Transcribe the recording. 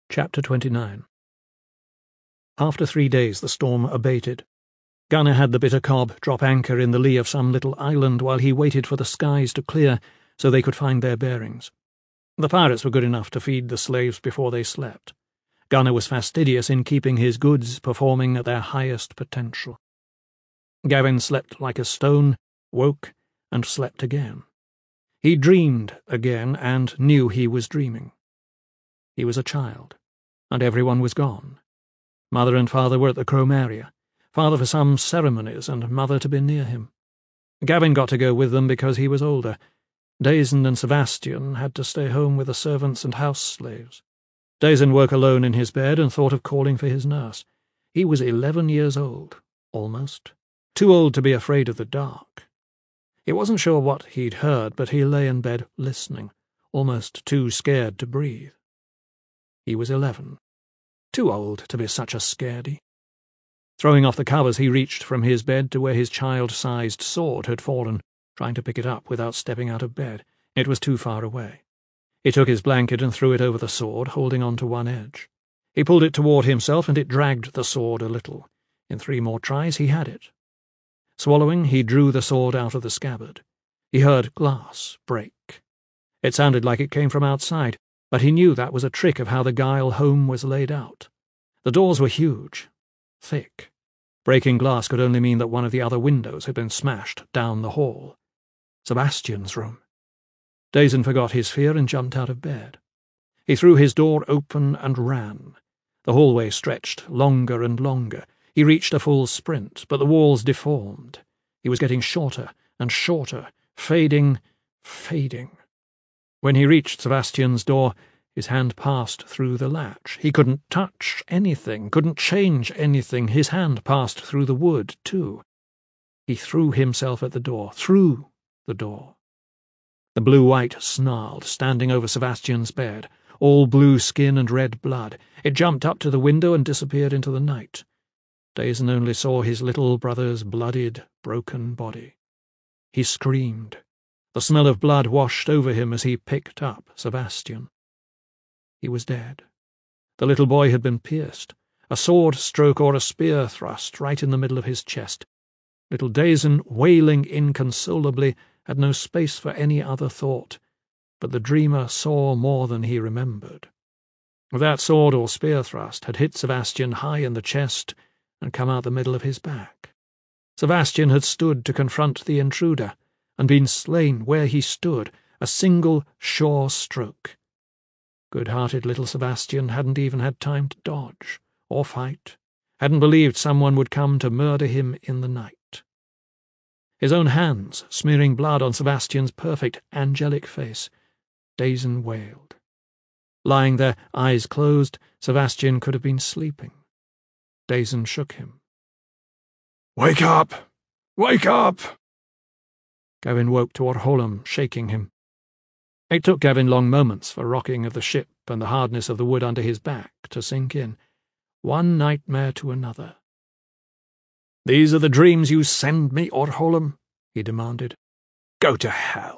Chapter 29. After 3 days the storm abated. Gunnar had the bitter cob drop anchor in the lee of some little island while he waited for the skies to clear so they could find their bearings. The pirates were good enough to feed the slaves before they slept. Gunnar was fastidious in keeping his goods performing at their highest potential. Gavin slept like a stone, woke, and slept again. He dreamed again and knew he was dreaming. He was a child, and everyone was gone. Mother and father were at the Chromaria, father for some ceremonies and mother to be near him. Gavin got to go with them because he was older. Dazen and Sebastian had to stay home with the servants and house slaves. Dazen woke alone in his bed and thought of calling for his nurse. He was 11 years old, almost. Too old to be afraid of the dark. He wasn't sure what he'd heard, but he lay in bed listening, almost too scared to breathe. He was 11. Too old to be such a scaredy. Throwing off the covers, he reached from his bed to where his child-sized sword had fallen, trying to pick it up without stepping out of bed. It was too far away. He took his blanket and threw it over the sword, holding on to one edge. He pulled it toward himself, and it dragged the sword a little. In 3 more tries, he had it. Swallowing, he drew the sword out of the scabbard. He heard glass break. It sounded like it came from outside, but he knew that was a trick of how the Guile home was laid out. The doors were huge, thick. Breaking glass could only mean that one of the other windows had been smashed down the hall. Sebastian's room. Dazen forgot his fear and jumped out of bed. He threw his door open and ran. The hallway stretched longer and longer. He reached a full sprint, but the walls deformed. He was getting shorter and shorter, fading. When he reached Sebastian's door, his hand passed through the latch. He couldn't touch anything, couldn't change anything. His hand passed through the wood, too. He threw himself at the door, through the door. The blue-white snarled, standing over Sebastian's bed, all blue skin and red blood. It jumped up to the window and disappeared into the night. Dazen only saw his little brother's bloodied, broken body. He screamed. The smell of blood washed over him as he picked up Sebastian. He was dead. The little boy had been pierced, a sword stroke or a spear thrust right in the middle of his chest. Little Dazen, wailing inconsolably, had no space for any other thought, but the dreamer saw more than he remembered. That sword or spear thrust had hit Sebastian high in the chest and come out the middle of his back. Sebastian had stood to confront the intruder, and been slain where he stood, a single sure stroke. Good-hearted little Sebastian hadn't even had time to dodge or fight, hadn't believed someone would come to murder him in the night. His own hands smearing blood on Sebastian's perfect, angelic face, Dazen wailed. Lying there, eyes closed, Sebastian could have been sleeping. Dazen shook him. "Wake up! Wake up!" Gavin woke to Orholam shaking him. It took Gavin long moments for rocking of the ship and the hardness of the wood under his back to sink in, one nightmare to another. "These are the dreams you send me, Orholam?" he demanded. "Go to hell."